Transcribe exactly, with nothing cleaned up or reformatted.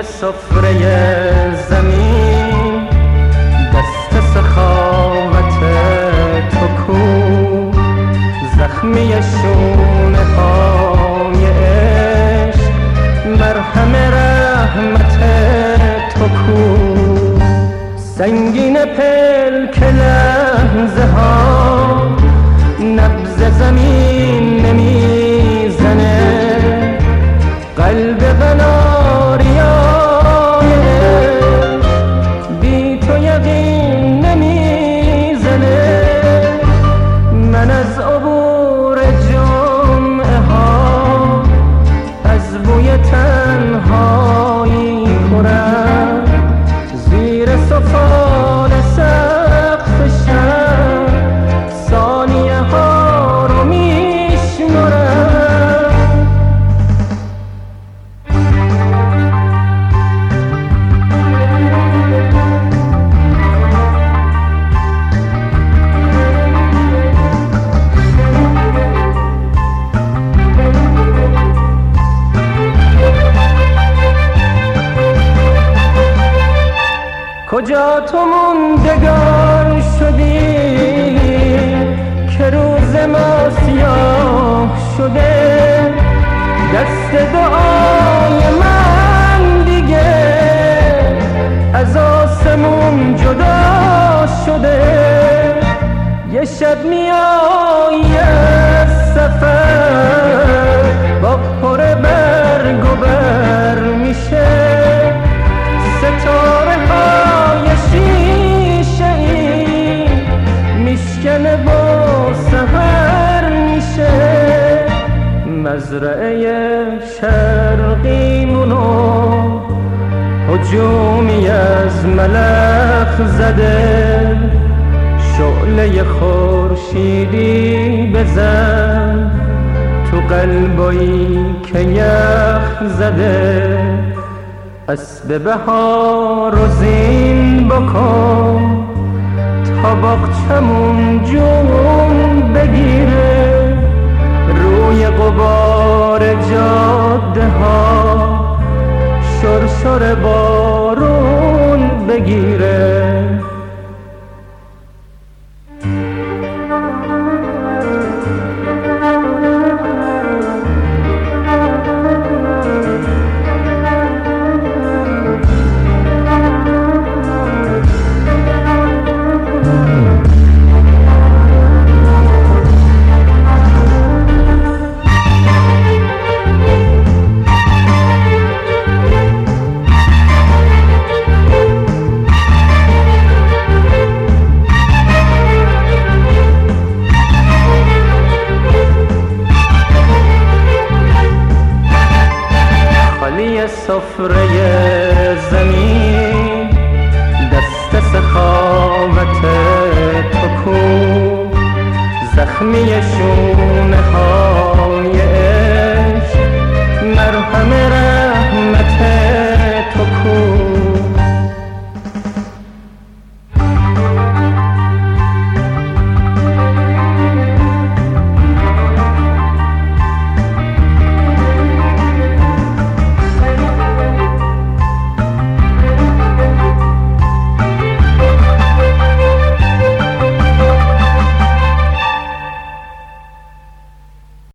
سفره زمین دست سخاوت تو کو، زخمی شونه های عشق مرهم رحمت تو کو، سنگین پلک لحظه ها نبض زمین نمیزنه، قلب قناریای بی تو یقین نمیزنه، من از عبور جمعه ها از بوی تنهایی خورم، زیر سفال سقف شب ثانیه ها رو میشمرم. کجا تو موندگار شدی که روز ما سیاه شده، دست دعای من دیگه از آسمون جدا شده، یه شب میایی از سفر با پر برگ و بر میشه، ستاره های شیشه ای میشکنه با سحر میشه، مزرعه شرقیمونو هجومی از ملخ زده، شعله خورشیدی بزن تو قلبایی که یخ زده، اسب بهار رو زین بکن تا باغچمون جون بگیره، روی غبار جاده ها شرشر بارون بگیره. سفره